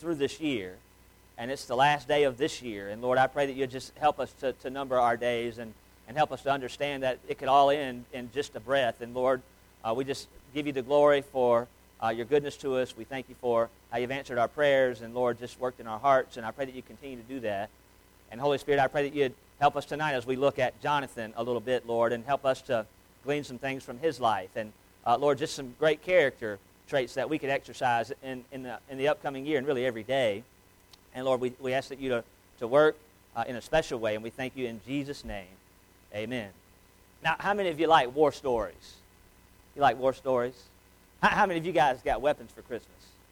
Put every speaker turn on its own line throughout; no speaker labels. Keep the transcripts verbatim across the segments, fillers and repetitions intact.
through this year, and it's the last day of this year. And Lord, I pray that you'll just help us to, to number our days and, and help us to understand that it could all end in just a breath. And Lord, uh, we just give you the glory for uh, your goodness to us. We thank you for how you've answered our prayers, and Lord, just worked in our hearts. And I pray that you continue to do that. And Holy Spirit, I pray that you'd help us tonight as we look at Jonathan a little bit, Lord, and help us to glean some things from his life. And uh, Lord, just some great character traits that we could exercise in, in, the, in the upcoming year and really every day. And Lord, we, we ask that you to, to work uh, in a special way, and we thank you in Jesus' name. Amen. Now, how many of you like war stories? You like war stories? How, how many of you guys got weapons for Christmas?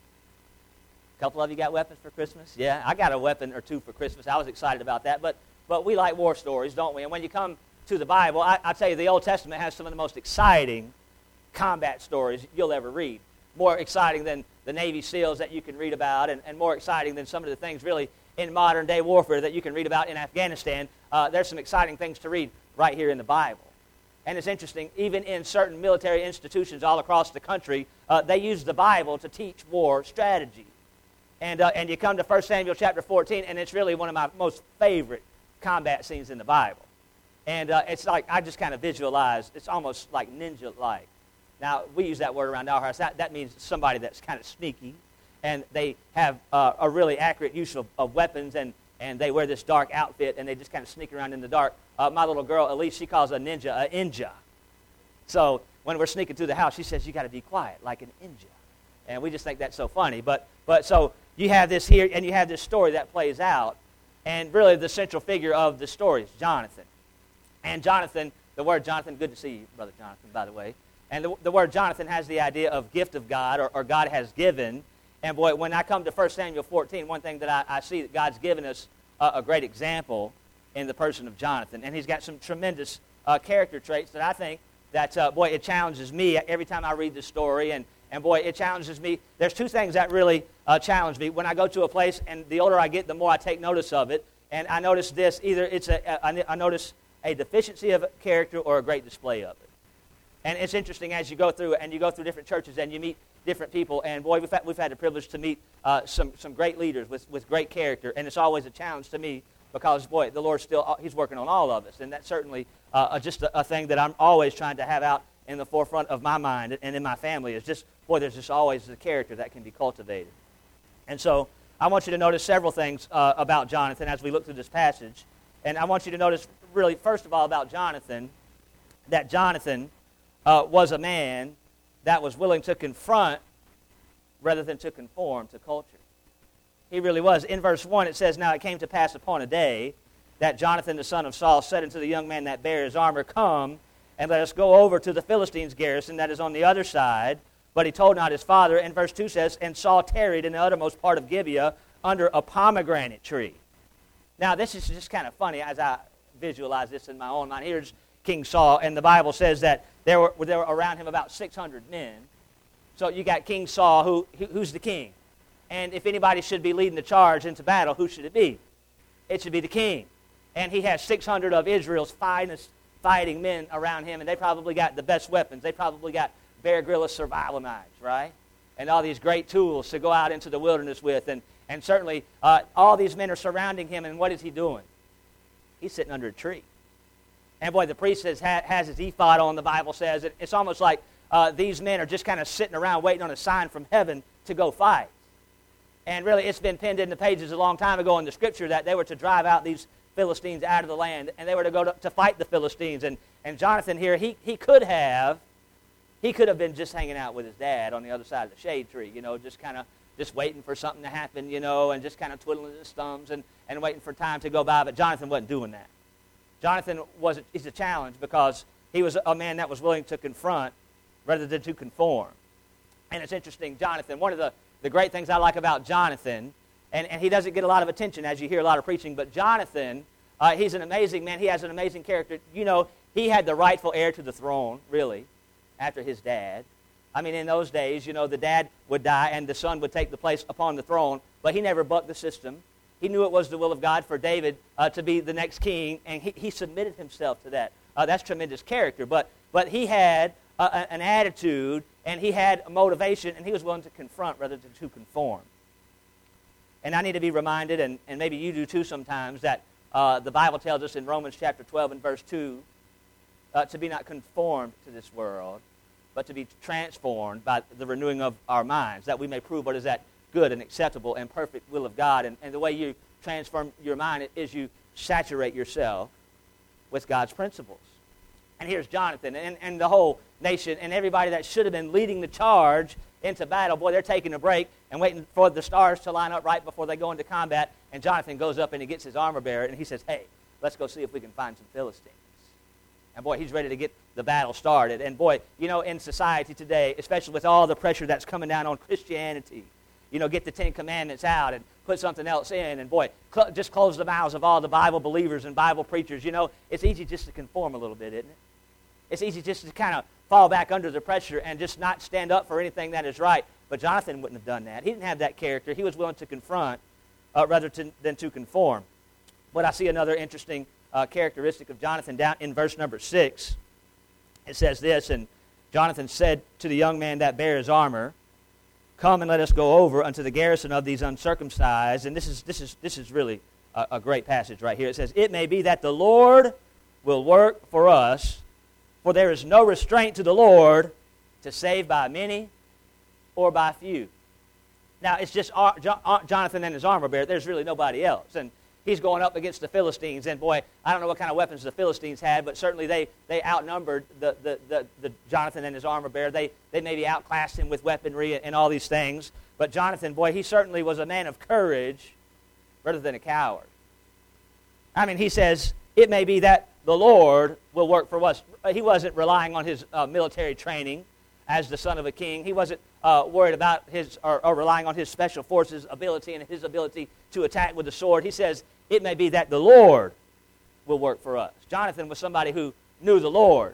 A couple of you got weapons for Christmas? Yeah, I got a weapon or two for Christmas. I was excited about that, but but we like war stories, don't we? And when you come to the Bible, I, I tell you, the Old Testament has some of the most exciting combat stories you'll ever read. More exciting than the Navy SEALs that you can read about, and, and more exciting than some of the things really in modern-day warfare that you can read about in Afghanistan. Uh, there's some exciting things to read right here in the Bible. And it's interesting, even in certain military institutions all across the country, uh, they use the Bible to teach war strategy. And, uh, and you come to First Samuel chapter fourteen, and it's really one of my most favorite combat scenes in the Bible. And uh, it's like, I just kind of visualize, it's almost like ninja-like. Now, we use that word around our house. That, that means somebody that's kind of sneaky, and they have uh, a really accurate use of, of weapons, and, and they wear this dark outfit, and they just kind of sneak around in the dark. Uh, my little girl, Elise, she calls a ninja a ninja. So when we're sneaking through the house, she says, you got to be quiet, like an ninja. And we just think that's so funny. But, but so you have this here, and you have this story that plays out, and really the central figure of the story is Jonathan. And Jonathan, the word Jonathan, good to see you, Brother Jonathan, by the way. And the, the word Jonathan has the idea of gift of God, or, or God has given. And boy, when I come to First Samuel fourteen, one thing that I, I see that God's given us uh, a great example in the person of Jonathan. And he's got some tremendous uh, character traits that I think that, uh, boy, it challenges me every time I read the story. And, and boy, it challenges me. There's two things that really uh, challenge me. When I go to a place, and the older I get, the more I take notice of it. And I notice this, either it's a, a I notice a deficiency of character or a great display of it. And it's interesting as you go through, and you go through different churches, and you meet different people. And boy, we've had, we've had the privilege to meet uh, some, some great leaders with, with great character. And it's always a challenge to me because, boy, the Lord's still, He's working on all of us. And that's certainly uh, just a, a thing that I'm always trying to have out in the forefront of my mind and in my family is just, boy, there's just always the character that can be cultivated. And so I want you to notice several things uh, about Jonathan as we look through this passage. And I want you to notice, really, first of all, about Jonathan, that Jonathan Uh, was a man that was willing to confront rather than to conform to culture. He really was. In verse one, it says, Now it came to pass upon a day that Jonathan the son of Saul said unto the young man that bare his armor, Come, and let us go over to the Philistines' garrison that is on the other side. But he told not his father. And verse two says, And Saul tarried in the uttermost part of Gibeah under a pomegranate tree. Now this is just kind of funny as I visualize this in my own mind. Here's King Saul, and the Bible says that there were, there were around him about six hundred men. So you got King Saul, who, who's the king. And if anybody should be leading the charge into battle, who should it be? It should be the king. And he has six hundred of Israel's finest fighting men around him, and they probably got the best weapons. They probably got Bear Grylls survival knives, right? And all these great tools to go out into the wilderness with. And, and certainly uh, all these men are surrounding him, and what is he doing? He's sitting under a tree. And boy, the priest has, has his ephod on, the Bible says. It's almost like uh, these men are just kind of sitting around waiting on a sign from heaven to go fight. And really, it's been penned in the pages a long time ago in the Scripture that they were to drive out these Philistines out of the land, and they were to go to, to fight the Philistines. And, and Jonathan here, he, he could have, he could have been just hanging out with his dad on the other side of the shade tree, you know, just kind of just waiting for something to happen, you know, and just kind of twiddling his thumbs and, and waiting for time to go by. But Jonathan wasn't doing that. Jonathan was a, is a challenge because he was a man that was willing to confront rather than to conform. And it's interesting, Jonathan, one of the, the great things I like about Jonathan, and, and he doesn't get a lot of attention as you hear a lot of preaching, but Jonathan, uh, he's an amazing man. He has an amazing character. You know, he had the rightful heir to the throne, really, after his dad. I mean, in those days, you know, the dad would die and the son would take the place upon the throne, but he never bucked the system. He knew it was the will of God for David uh, to be the next king, and he, he submitted himself to that. Uh, that's tremendous character. But but he had uh, an attitude, and he had a motivation, and he was willing to confront rather than to conform. And I need to be reminded, and, and maybe you do too sometimes, that uh, the Bible tells us in Romans chapter twelve and verse two, uh, to be not conformed to this world, but to be transformed by the renewing of our minds, that we may prove what is that good and acceptable and perfect will of God. And, and the way you transform your mind is you saturate yourself with God's principles. And here's Jonathan and, and the whole nation and everybody that should have been leading the charge into battle. Boy, they're taking a break and waiting for the stars to line up right before they go into combat. And Jonathan goes up and he gets his armor bearer and he says, hey, let's go see if we can find some Philistines. And boy, he's ready to get the battle started. And boy, you know, in society today, especially with all the pressure that's coming down on Christianity, you know, get the Ten Commandments out and put something else in. And boy, cl- just close the mouths of all the Bible believers and Bible preachers. You know, it's easy just to conform a little bit, isn't it? It's easy just to kind of fall back under the pressure and just not stand up for anything that is right. But Jonathan wouldn't have done that. He didn't have that character. He was willing to confront uh, rather to, than to conform. But I see another interesting uh, characteristic of Jonathan down in verse number six. It says this, and Jonathan said to the young man that bare his armor, come and let us go over unto the garrison of these uncircumcised. And this is this is this is really a, a great passage right here. It says, it may be that the Lord will work for us, for there is no restraint to the Lord to save by many or by few. Now, it's just Jonathan and his armor bearer. There's really nobody else. And he's going up against the Philistines. And boy, I don't know what kind of weapons the Philistines had, but certainly they, they outnumbered the, the, the, the Jonathan and his armor bearer. They, they maybe outclassed him with weaponry and all these things. But Jonathan, boy, he certainly was a man of courage rather than a coward. I mean, he says, it may be that the Lord will work for us. He wasn't relying on his uh, military training as the son of a king. He wasn't uh, worried about his or, or relying on his special forces ability and his ability to attack with the sword. He says, it may be that the Lord will work for us. Jonathan was somebody who knew the Lord.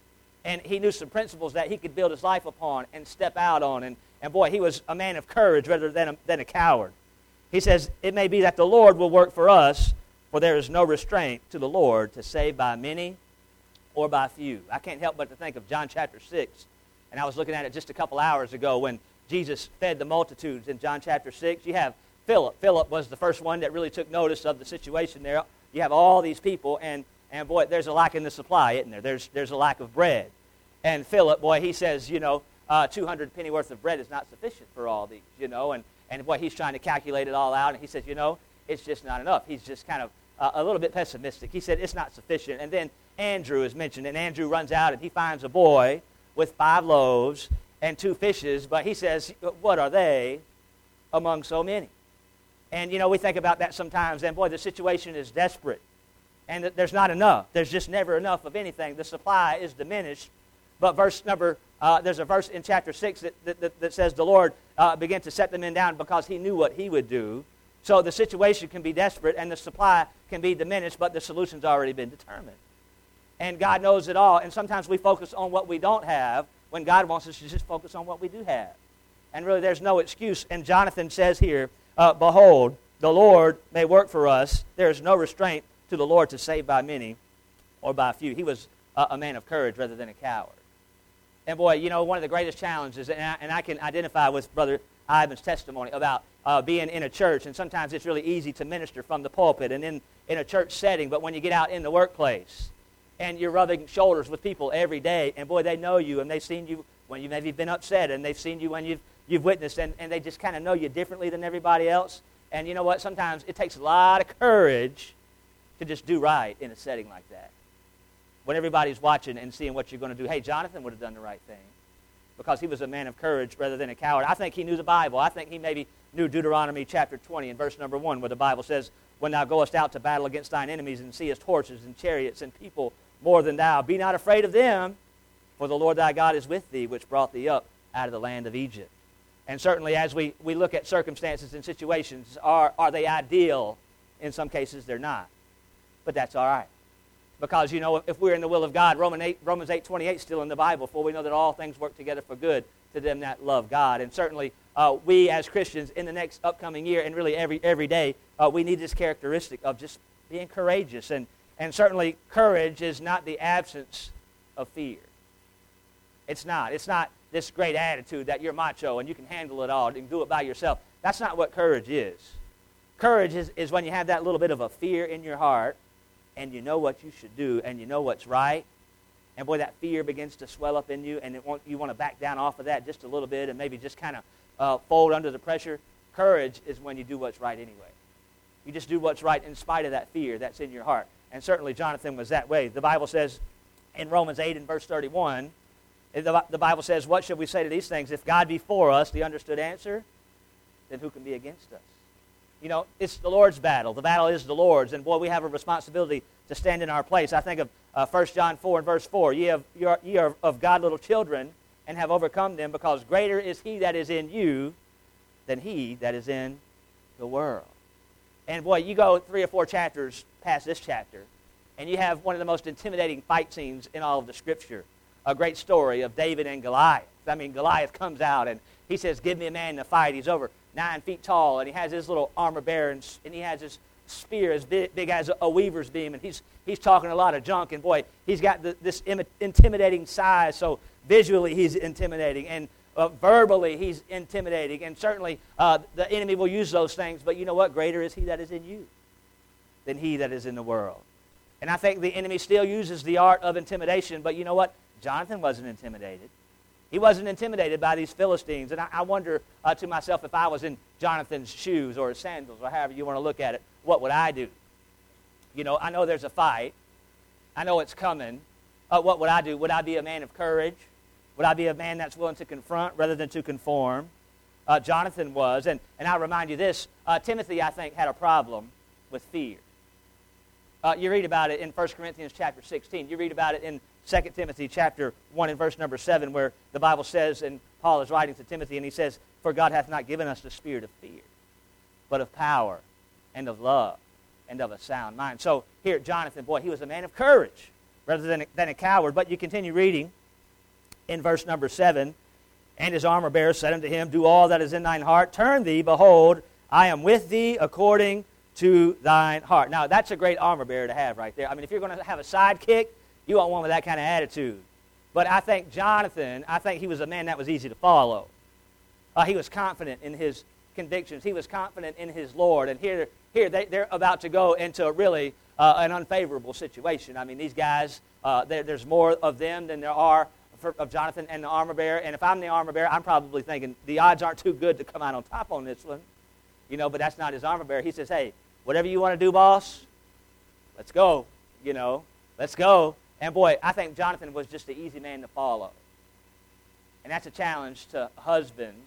And he knew some principles that he could build his life upon and step out on. And, and boy, he was a man of courage rather than a, than a coward. He says, it may be that the Lord will work for us, for there is no restraint to the Lord to save by many or by few. I can't help but to think of John chapter six. And I was looking at it just a couple hours ago when Jesus fed the multitudes in John chapter six. You have Philip. Philip was the first one that really took notice of the situation there. You have all these people, and, and boy, there's a lack in the supply, isn't there? There's, there's a lack of bread. And Philip, boy, he says, you know, uh, two hundred penny worth of bread is not sufficient for all these, you know. And, and boy, he's trying to calculate it all out, and he says, you know, it's just not enough. He's just kind of uh, a little bit pessimistic. He said, it's not sufficient. And then Andrew is mentioned, and Andrew runs out, and he finds a boy with five loaves and two fishes, but he says, what are they among so many? And, you know, we think about that sometimes, and boy, the situation is desperate, and there's not enough. There's just never enough of anything. The supply is diminished. But verse number, uh, there's a verse in chapter six that, that, that says the Lord uh, began to set the men down because he knew what he would do. So the situation can be desperate, and the supply can be diminished, but the solution's already been determined. And God knows it all. And sometimes we focus on what we don't have when God wants us to just focus on what we do have. And really, there's no excuse. And Jonathan says here, uh, behold, the Lord may work for us. There is no restraint to the Lord to save by many or by few. He was uh, a man of courage rather than a coward. And boy, you know, one of the greatest challenges, and I, and I can identify with Brother Ivan's testimony about uh, being in a church. And sometimes it's really easy to minister from the pulpit and in, in a church setting. But when you get out in the workplace, and you're rubbing shoulders with people every day, and boy, they know you, and they've seen you when you've maybe been upset, and they've seen you when you've, you've witnessed, and, and they just kind of know you differently than everybody else. And you know what? Sometimes it takes a lot of courage to just do right in a setting like that. When everybody's watching and seeing what you're going to do. Hey, Jonathan would have done the right thing because he was a man of courage rather than a coward. I think he knew the Bible. I think he maybe knew Deuteronomy chapter twenty and verse number one, where the Bible says, when thou goest out to battle against thine enemies and seest horses and chariots and people more than thou, be not afraid of them, for the Lord thy God is with thee, which brought thee up out of the land of Egypt. And certainly as we, we look at circumstances and situations, are, are they ideal? In some cases, they're not. But that's all right. Because, you know, if we're in the will of God, Romans eight, Romans eight twenty-eight is still in the Bible, for we know that all things work together for good to them that love God. And certainly uh, we as Christians in the next upcoming year and really every, every day, uh, we need this characteristic of just being courageous. And And certainly, courage is not the absence of fear. It's not. It's not this great attitude that you're macho and you can handle it all and you can do it by yourself. That's not what courage is. Courage is, is when you have that little bit of a fear in your heart, and you know what you should do, and you know what's right. And boy, that fear begins to swell up in you, and it want, you want to back down off of that just a little bit and maybe just kind of uh, fold under the pressure. Courage is when you do what's right anyway. You just do what's right in spite of that fear that's in your heart. And certainly Jonathan was that way. The Bible says in Romans eight and verse thirty-one, the, the Bible says, what should we say to these things? If God be for us, the understood answer, then who can be against us? You know, it's the Lord's battle. The battle is the Lord's. And boy, we have a responsibility to stand in our place. I think of uh, First John four and verse four. Ye, have, ye, are, ye are of God little children, and have overcome them, because greater is he that is in you than he that is in the world. And boy, you go three or four chapters past this chapter, and you have one of the most intimidating fight scenes in all of the Scripture. A great story of David and Goliath. I mean, Goliath comes out, and he says, give me a man to fight. He's over nine feet tall, and he has his little armor bearer, and, and he has his spear as big, big as a weaver's beam, and he's he's talking a lot of junk, and boy, he's got the, this Im- intimidating size, so visually he's intimidating, and uh, verbally he's intimidating, and certainly uh, the enemy will use those things, but you know what? Greater is he that is in you than he that is in the world. And I think the enemy still uses the art of intimidation, but you know what? Jonathan wasn't intimidated. He wasn't intimidated by these Philistines. And I, I wonder uh, to myself, if I was in Jonathan's shoes or his sandals or however you want to look at it, what would I do? You know, I know there's a fight. I know it's coming. Uh, what would I do? Would I be a man of courage? Would I be a man that's willing to confront rather than to conform? Uh, Jonathan was. And, and I'll remind you this. Uh, Timothy, I think, had a problem with fear. Uh, you read about it in First Corinthians chapter sixteen. You read about it in Second Timothy chapter one and verse number seven, where the Bible says, and Paul is writing to Timothy, and he says, for God hath not given us the spirit of fear, but of power and of love and of a sound mind. So here, Jonathan, boy, he was a man of courage rather than a, than a coward. But you continue reading in verse number seven, and his armor bearer said unto him, do all that is in thine heart. Turn thee, behold, I am with thee according to thine heart. Now, that's a great armor bearer to have right there. I mean, if you're going to have a sidekick, you want one with that kind of attitude. But I think Jonathan, I think he was a man that was easy to follow. Uh, he was confident in his convictions. He was confident in his Lord. And here, here they, they're about to go into a really uh, an unfavorable situation. I mean, these guys, uh, there, there's more of them than there are for, of Jonathan and the armor bearer. And if I'm the armor bearer, I'm probably thinking the odds aren't too good to come out on top on this one. You know, but that's not his armor bearer. He says, hey, whatever you want to do, boss, let's go. You know, let's go. And boy, I think Jonathan was just an easy man to follow. And that's a challenge to husbands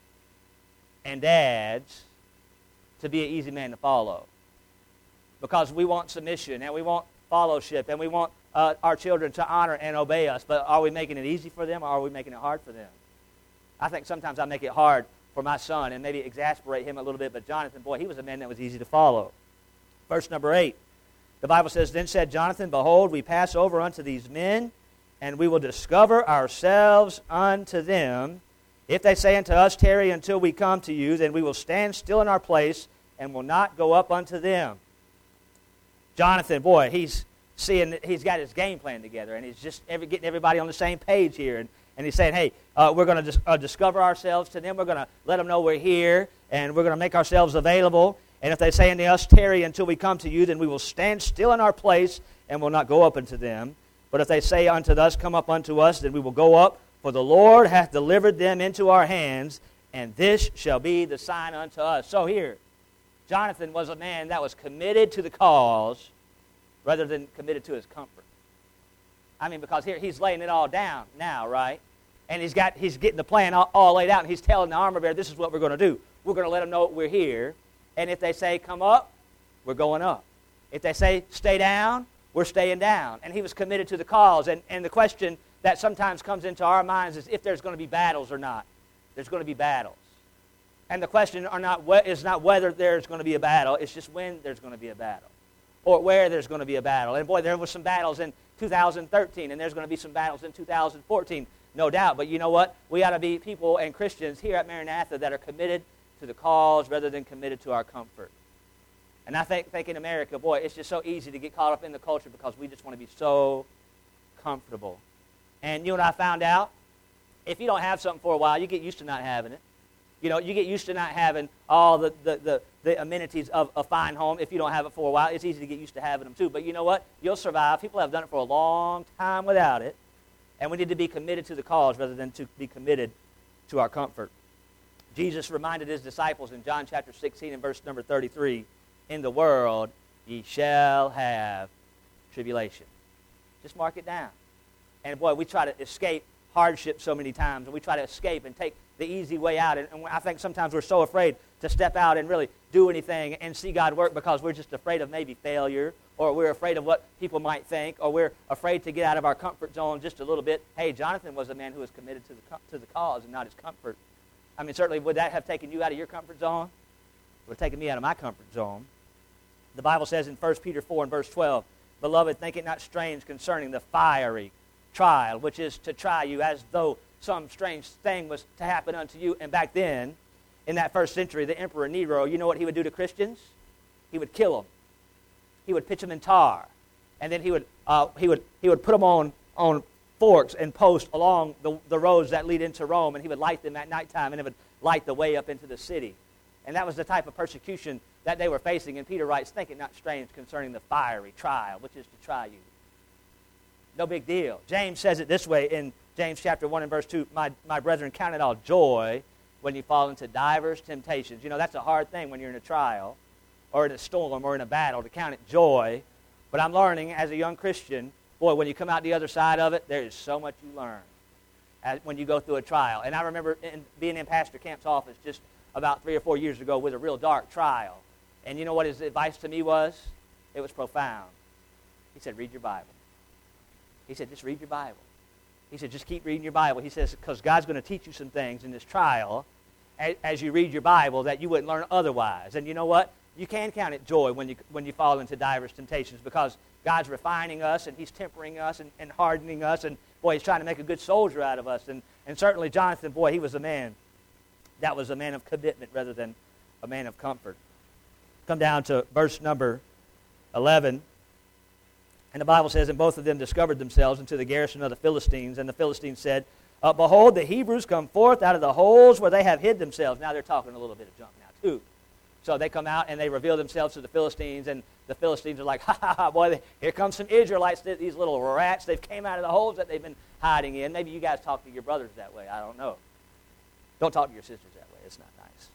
and dads to be an easy man to follow. Because we want submission and we want fellowship and we want uh, our children to honor and obey us. But are we making it easy for them or are we making it hard for them? I think sometimes I make it hard for my son and maybe exasperate him a little bit. But Jonathan, boy, he was a man that was easy to follow. Verse number eight. The Bible says, then said Jonathan, behold, we pass over unto these men, and we will discover ourselves unto them. If they say unto us, tarry until we come to you, then we will stand still in our place and will not go up unto them. Jonathan, boy, he's seeing, he's got his game plan together, and he's just every, getting everybody on the same page here. And, and he's saying, hey, uh, we're going to dis- uh, discover ourselves to them. We're going to let them know we're here, and we're going to make ourselves available. And if they say unto us, tarry until we come to you, then we will stand still in our place and will not go up unto them. But if they say unto us, come up unto us, then we will go up, for the Lord hath delivered them into our hands, and this shall be the sign unto us. So here, Jonathan was a man that was committed to the cause rather than committed to his comfort. I mean, because here he's laying it all down now, right? And he's got he's getting the plan all, all laid out, and he's telling the armor bearer, this is what we're going to do. We're going to let them know we're here. And if they say, come up, we're going up. If they say, stay down, we're staying down. And he was committed to the cause. And, and the question that sometimes comes into our minds is if there's going to be battles or not. There's going to be battles. And the question are not is not whether there's going to be a battle, it's just when there's going to be a battle. Or where there's going to be a battle. And boy, there were some battles in two thousand thirteen, and there's going to be some battles in two thousand fourteen, no doubt. But you know what? We ought to be people and Christians here at Maranatha that are committed to the cause rather than committed to our comfort. And I think, think in America, boy, it's just so easy to get caught up in the culture because we just want to be so comfortable. And you know what I found out? If you don't have something for a while, you get used to not having it. You know, you get used to not having all the, the, the, the amenities of a fine home. If you don't have it for a while, it's easy to get used to having them too. But you know what? You'll survive. People have done it for a long time without it. And we need to be committed to the cause rather than to be committed to our comfort. Jesus reminded his disciples in John chapter sixteen and verse number thirty-three, in the world ye shall have tribulation. Just mark it down. And boy, we try to escape hardship so many times, and we try to escape and take the easy way out. And, and I think sometimes we're so afraid to step out and really do anything and see God work because we're just afraid of maybe failure, or we're afraid of what people might think, or we're afraid to get out of our comfort zone just a little bit. Hey, Jonathan was a man who was committed to the to the cause and not his comfort. I mean, certainly, would that have taken you out of your comfort zone? It would have taken me out of my comfort zone. The Bible says in First Peter four and verse twelve, Beloved, think it not strange concerning the fiery trial, which is to try you as though some strange thing was to happen unto you. And back then, in that first century, the Emperor Nero, you know what he would do to Christians? He would kill them. He would pitch them in tar. And then he would uh, he would he would put them on, on forks and posts along the, the roads that lead into Rome, and he would light them at nighttime, and it would light the way up into the city. And that was the type of persecution that they were facing. And Peter writes, think it not strange concerning the fiery trial, which is to try you. No big deal. James says it this way in James chapter one and verse two, My, my brethren, count it all joy when you fall into divers temptations. You know, that's a hard thing when you're in a trial or in a storm or in a battle, to count it joy. But I'm learning as a young Christian, boy, when you come out the other side of it, there is so much you learn as, when you go through a trial. And I remember in, being in Pastor Camp's office just about three or four years ago with a real dark trial. And you know what his advice to me was? It was profound. He said, read your Bible. He said, just read your Bible. He said, just keep reading your Bible. He says, because God's going to teach you some things in this trial as, as you read your Bible that you wouldn't learn otherwise. And you know what? You can count it joy when you when you fall into diverse temptations, because God's refining us and he's tempering us and, and hardening us. And, boy, he's trying to make a good soldier out of us. And, and certainly Jonathan, boy, he was a man. That was a man of commitment rather than a man of comfort. Come down to verse number eleven. And the Bible says, and both of them discovered themselves into the garrison of the Philistines. And the Philistines said, uh, Behold, the Hebrews come forth out of the holes where they have hid themselves. Now they're talking a little bit of junk now, too. So they come out and they reveal themselves to the Philistines. And the Philistines are like, ha, ha, ha, boy, here come some Israelites, these little rats. They've came out of the holes that they've been hiding in. Maybe you guys talk to your brothers that way. I don't know. Don't talk to your sisters that way. It's not nice.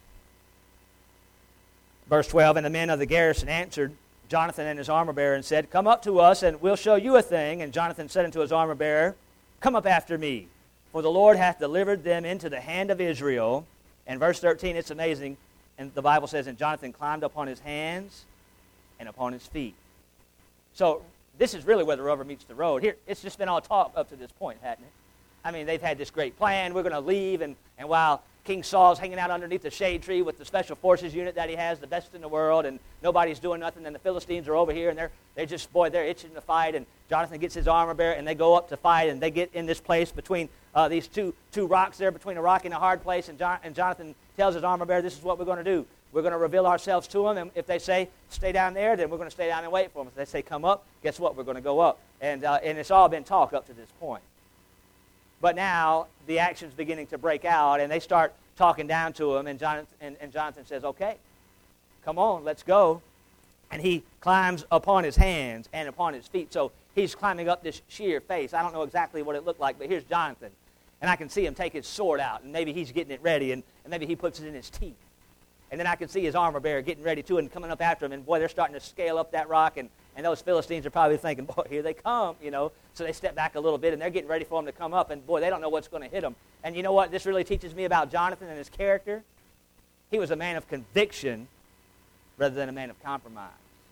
Verse twelve, and the men of the garrison answered Jonathan and his armor-bearer and said, Come up to us, and we'll show you a thing. And Jonathan said unto his armor-bearer, Come up after me, for the Lord hath delivered them into the hand of Israel. And verse thirteen, it's amazing. And the Bible says, And Jonathan climbed upon his hands and upon his feet. So this is really where the rubber meets the road. Here, it's just been all talk up to this point, hasn't it? I mean, they've had this great plan. We're going to leave, and, and while King Saul's hanging out underneath the shade tree with the special forces unit that he has, the best in the world, and nobody's doing nothing, and the Philistines are over here, and they're they just, boy, they're itching to fight, and Jonathan gets his armor bearer, and they go up to fight, and they get in this place between uh, these two two rocks there, between a rock and a hard place, and, John, and Jonathan tells his armor bearer, this is what we're going to do. We're going to reveal ourselves to them, and if they say, stay down there, then we're going to stay down and wait for them. If they say, come up, guess what? We're going to go up. And, uh, and it's all been talk up to this point. But now the action's beginning to break out, and they start talking down to him, and Jonathan, and, and Jonathan says, okay, come on, let's go. And he climbs upon his hands and upon his feet. So he's climbing up this sheer face. I don't know exactly what it looked like, but here's Jonathan. And I can see him take his sword out, and maybe he's getting it ready, and, and maybe he puts it in his teeth. And then I can see his armor bearer getting ready to and coming up after him, and boy, they're starting to scale up that rock, and, and those Philistines are probably thinking, boy, here they come, you know. So they step back a little bit, and they're getting ready for him to come up, and boy, they don't know what's going to hit them. And you know what this really teaches me about Jonathan and his character? He was a man of conviction rather than a man of compromise.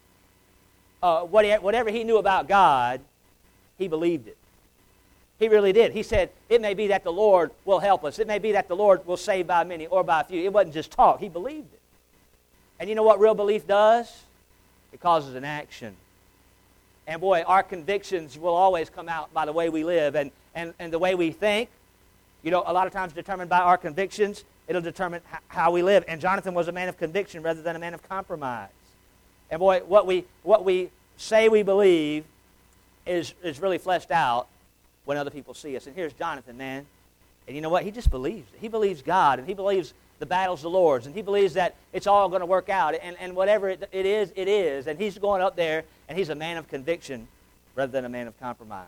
Uh, what he, whatever he knew about God, he believed it. He really did. He said, it may be that the Lord will help us. It may be that the Lord will save by many or by few. It wasn't just talk. He believed it. And you know what real belief does? It causes an action. And boy, our convictions will always come out by the way we live and, and, and the way we think. You know, a lot of times determined by our convictions, it'll determine h- how we live. And Jonathan was a man of conviction rather than a man of compromise. And boy, what we what we say we believe is, is really fleshed out when other people see us. And here's Jonathan, man. And you know what? He just believes it. He believes God, and he believes the battle's the Lord's, and he believes that it's all going to work out, and, and whatever it, it is, it is, and he's going up there, and he's a man of conviction rather than a man of compromise.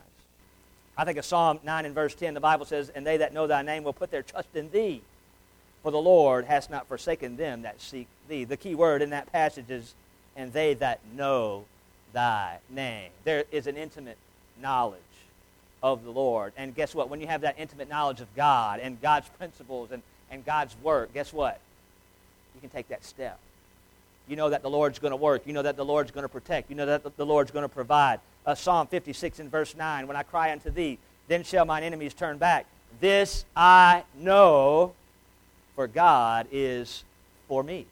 I think of Psalm nine and verse ten, the Bible says, "And they that know thy name will put their trust in thee, for the Lord has not forsaken them that seek thee." The key word in that passage is, "and they that know thy name." There is an intimate knowledge of the Lord. And guess what? When you have that intimate knowledge of God and God's principles and, and God's work, guess what? You can take that step. You know that the Lord's going to work. You know that the Lord's going to protect. You know that the Lord's going to provide. Uh, Psalm fifty-six and verse nine, "When I cry unto thee, then shall mine enemies turn back. This I know, for God is for me."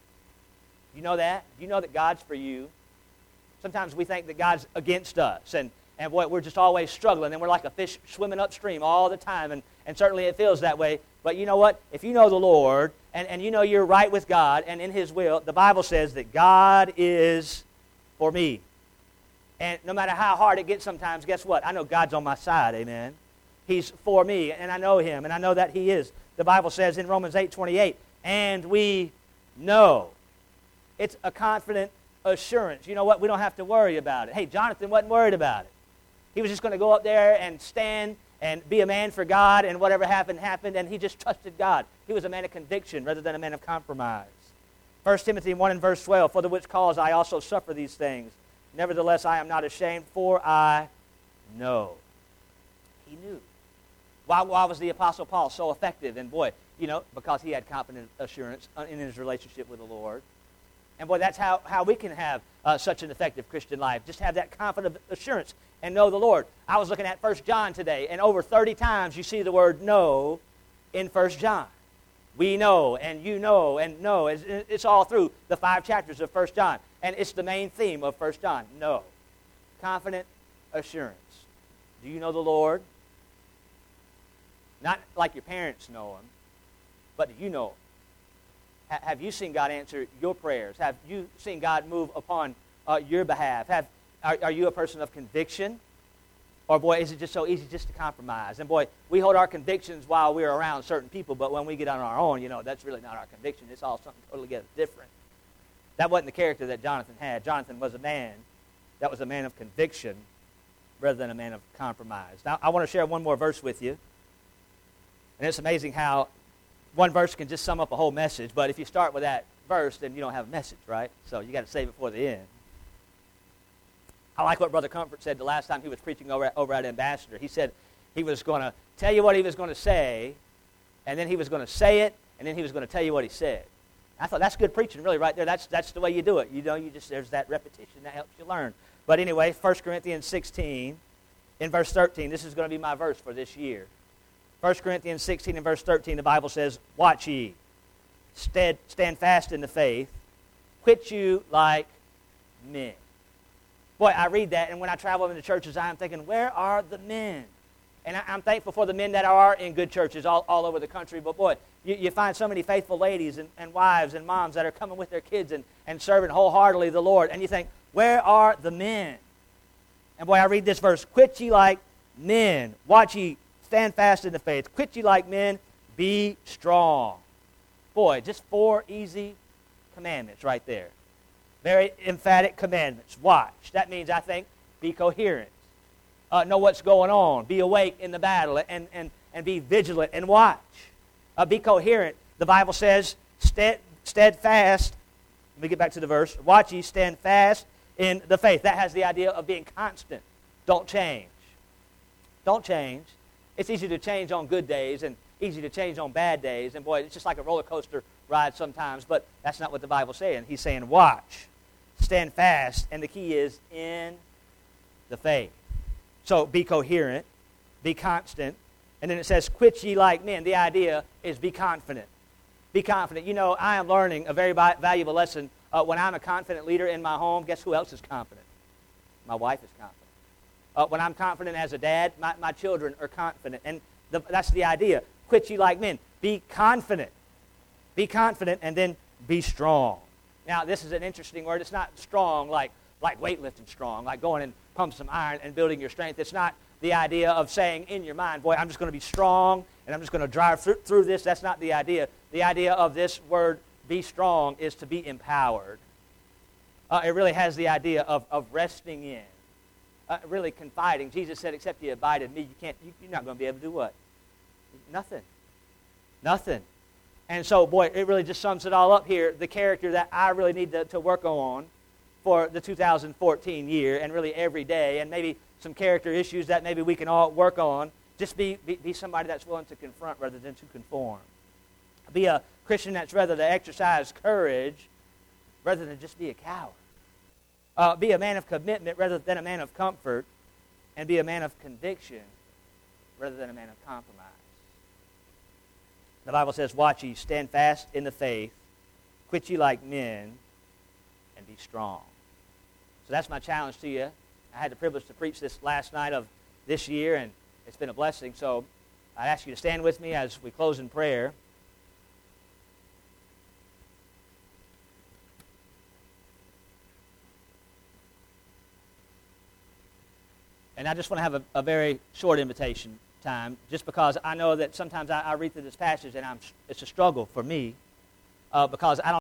You know that? You know that God's for you. Sometimes we think that God's against us, and, and boy, we're just always struggling, and we're like a fish swimming upstream all the time, and, and certainly it feels that way. But you know what? If you know the Lord, and, and you know you're right with God and in His will, the Bible says that God is for me. And no matter how hard it gets sometimes, guess what? I know God's on my side, amen. He's for me, and I know Him, and I know that He is. The Bible says in Romans eight twenty-eight, "And we know." It's a confident assurance. You know what? We don't have to worry about it. Hey, Jonathan wasn't worried about it. He was just going to go up there and stand and be a man for God, and whatever happened, happened, and he just trusted God. He was a man of conviction rather than a man of compromise. First Timothy one and verse twelve, "For the which cause I also suffer these things. Nevertheless, I am not ashamed, for I know." He knew. Why, why was the Apostle Paul so effective? And boy, you know, because he had confident assurance in his relationship with the Lord. And boy, that's how, how we can have uh, such an effective Christian life. Just have that confident assurance and know the Lord. I was looking at First John today, and over thirty times you see the word know in First John. We know, and you know, and know. It's, it's all through the five chapters of First John. And it's the main theme of First John. Know. Confident assurance. Do you know the Lord? Not like your parents know Him, but do you know Him? Ha- have you seen God answer your prayers? Have you seen God move upon uh, your behalf? Have are, are you a person of conviction? Or, boy, is it just so easy just to compromise? And, boy, we hold our convictions while we're around certain people, but when we get on our own, you know, that's really not our conviction. It's all something totally different. That wasn't the character that Jonathan had. Jonathan was a man that was a man of conviction rather than a man of compromise. Now, I want to share one more verse with you. And it's amazing how one verse can just sum up a whole message, but if you start with that verse, then you don't have a message, right? So you got to save it for the end. I like what Brother Comfort said the last time he was preaching over at, over at Ambassador. He said he was going to tell you what he was going to say, and then he was going to say it, and then he was going to tell you what he said. I thought that's good preaching, really, right there. That's that's the way you do it. You know, you just there's that repetition that helps you learn. But anyway, First Corinthians sixteen, in verse thirteen, this is going to be my verse for this year. First Corinthians sixteen and verse thirteen, the Bible says, "Watch ye, stand, stand fast in the faith, quit you like men." Boy, I read that, and when I travel into churches, I'm thinking, where are the men? And I, I'm thankful for the men that are in good churches all, all over the country. But boy, you, you find so many faithful ladies and, and wives and moms that are coming with their kids and, and serving wholeheartedly the Lord. And you think, where are the men? And boy, I read this verse, "Quit ye like men, watch ye, stand fast in the faith. Quit ye like men, be strong." Boy, just four easy commandments right there. Very emphatic commandments. Watch. That means, I think, be coherent. Uh, know what's going on. Be awake in the battle and, and, and be vigilant and watch. Uh, be coherent. The Bible says, stead, steadfast. Let me get back to the verse. "Watch ye, stand fast in the faith." That has the idea of being constant. Don't change. Don't change. It's easy to change on good days and easy to change on bad days. And boy, it's just like a roller coaster ride sometimes, but that's not what the Bible's saying. He's saying, watch, stand fast, and the key is in the faith. So be coherent, be constant, and then it says, "Quit ye like men." The idea is be confident. Be confident. You know, I am learning a very valuable lesson. Uh, when I'm a confident leader in my home, guess who else is confident? My wife is confident. Uh, when I'm confident as a dad, my, my children are confident. And the, that's the idea. Quit ye like men. Be confident. Be confident, and then be strong. Now, this is an interesting word. It's not strong like, like weightlifting strong, like going and pump some iron and building your strength. It's not the idea of saying in your mind, boy, I'm just going to be strong, and I'm just going to drive through, through this. That's not the idea. The idea of this word, be strong, is to be empowered. Uh, it really has the idea of, of resting in, uh, really confiding. Jesus said, except you abide in me, you can't, you, you're not going to be able to do what? Nothing. Nothing. And so, boy, it really just sums it all up here. The character that I really need to, to work on for the two thousand fourteen year, and really every day, and maybe some character issues that maybe we can all work on. Just be, be, be somebody that's willing to confront rather than to conform. Be a Christian that's rather to exercise courage rather than just be a coward. Uh, be a man of commitment rather than a man of comfort, and be a man of conviction rather than a man of compromise. The Bible says, watch ye, stand fast in the faith, quit ye like men, and be strong. So that's my challenge to you. I had the privilege to preach this last night of this year, and it's been a blessing. So I ask you to stand with me as we close in prayer. And I just want to have a, a very short invitation time, just because I know that sometimes I, I read through this passage and I'm, it's a struggle for me, uh, because I don't